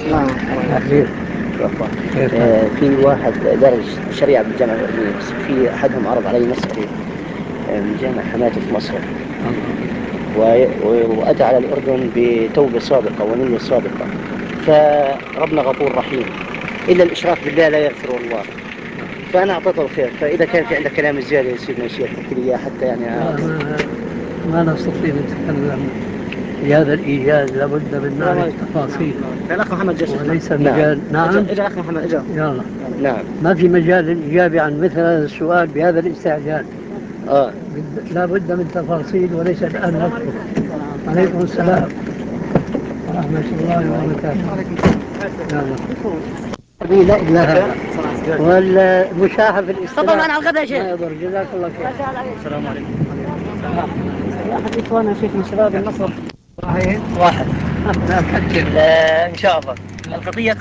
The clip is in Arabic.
في واحد درس شريعة بالجامعة الأردنية، بس في أحدهم عرض علي مسألة من جامعة حماة في مصر، وأتى على الأردن بتوبة صادقة ونية صادقة، فربنا غفور رحيم، إلا الإشراك بالله لا يغفر الله. فأنا أعطيته الخير، فإذا كان في عندك كلام زيادة يا سيدنا الشيخ احكي لي إياه حتى يعني ما نستطيع نتكلم في هذا الإيجاز، لابد من معرفة تفاصيل. الأخ محمد جالس وليس مجال. نعم. إجا أخ محمد إجا. يلا. نعم. ما في مجال للإجابة عن مثل هذا السؤال بهذا الاستعجال. لابد من تفاصيل وليس الآن نذكر. عليكم السلام ورحمة الله وبركاته. لا إله هذا والمشاحة في الاستراحة. تفضل معنا على الغداء يا شيخ. ما يضر، جزاك الله خير. السلام عليكم. أحد إخواننا شيخ من شباب النصر واحد. لا إن شاء الله القضية